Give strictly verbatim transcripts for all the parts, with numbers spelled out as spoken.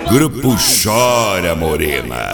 Grupo Chora Morena.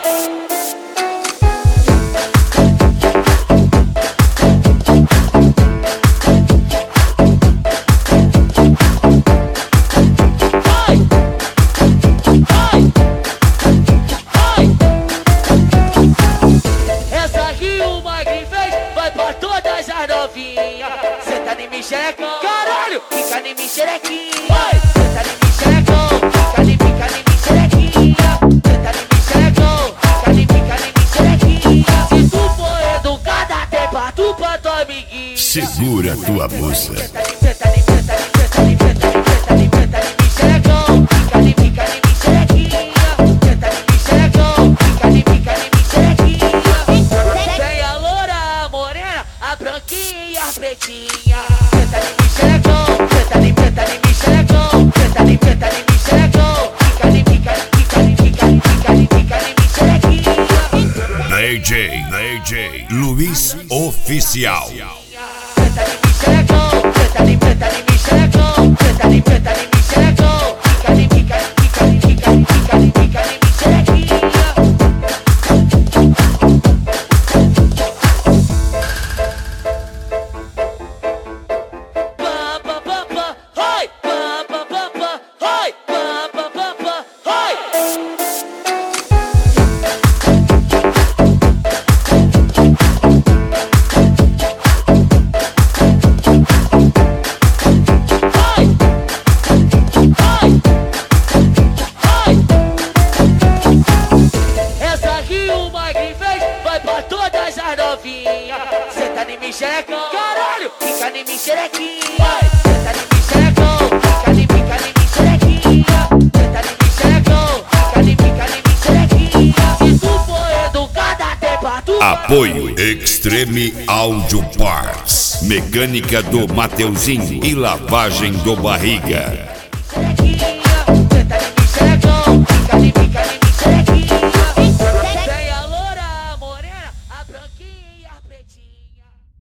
Senta em mim, xerecão, caralho, fica em mim, xerequinha. Senta em mim, xerecão, fica em fica em mim, xerequinha. Senta em mim, xerecão, fica em fica em mim, xerequinha. Se tu for educada, até pra tu pra tua amiguinha. Segura tua bolsa. Senta em, senta em, senta em, senta em, senta em, senta em, senta em mim, xerecão, fica em fica em mim, xerequinha. Senta em mim, xerecão, fica em fica em mim, xerequinha. Tem a loura, a morena, a branquinha e a pretinha. Senta em mim, xerecão, senta em, senta em mim, xerecão, senta em, senta em mim, xerecão, fica em fica em, fica em, fica em, fica em, fica em mim, xerequinha. D J, D J Luiz Oficial. Senta em mim, xerecão, senta em, senta em mim, xerecão, senta em, senta em mim, xerecão, fica em, fica em, fica em, fica em, fica em, fica em mim, xerequinha. Senta em mim, xerecão, caralho, fica em mim, xerequinha. Senta em mim, xerecão, fica em fica em mim, xerequinha. Senta em mim, xerecão, fica em fica em mim, xerequinha. Se tu for educada, até pra tu. Apoio Extreme Audio Parts, mecânica do Mateuzinho e lavagem do Barriga.